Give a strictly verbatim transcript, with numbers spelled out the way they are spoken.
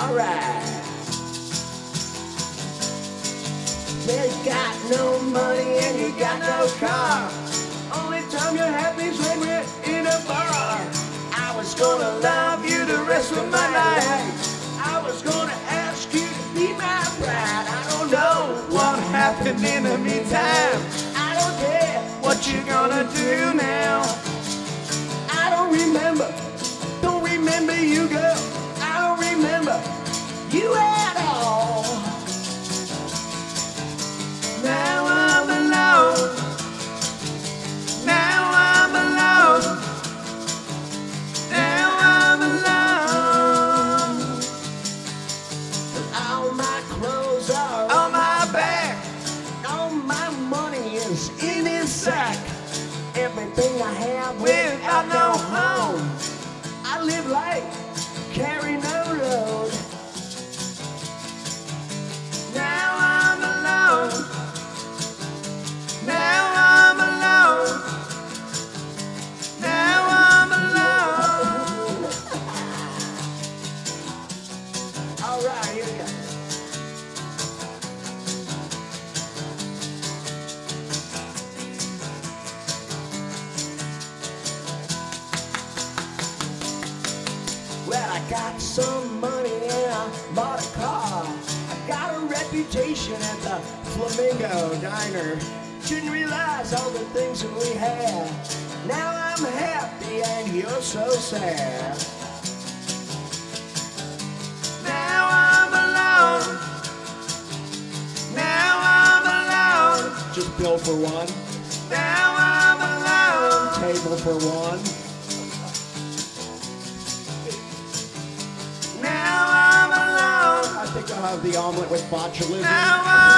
alright. You got no money and you got no car. Only time you're happy is when we're in a bar. I was gonna love you the rest of my life. I was gonna ask you to be my bride. I don't know what happened in the meantime. I don't care what you're gonna do now. I don't remember, don't remember you, girl. I don't remember you at all. Now I'm alone. Now I'm alone. Now I'm alone. All my clothes are on my back. All my money is in his sack. Everything I have without no home. I live like carry no load. Now I'm alone. Now I'm alone. Now I'm alone. All right, here we go. Well, I got some money and I bought a car. I got a reputation at the Flamingo Diner. Didn't realize all the things that we had. Now I'm happy and you're so sad. Now I'm alone. Now I'm alone. Just bill for one. Now I'm alone. Table for one. Now I'm alone. I think I'll have the omelet with botulism. Now I'm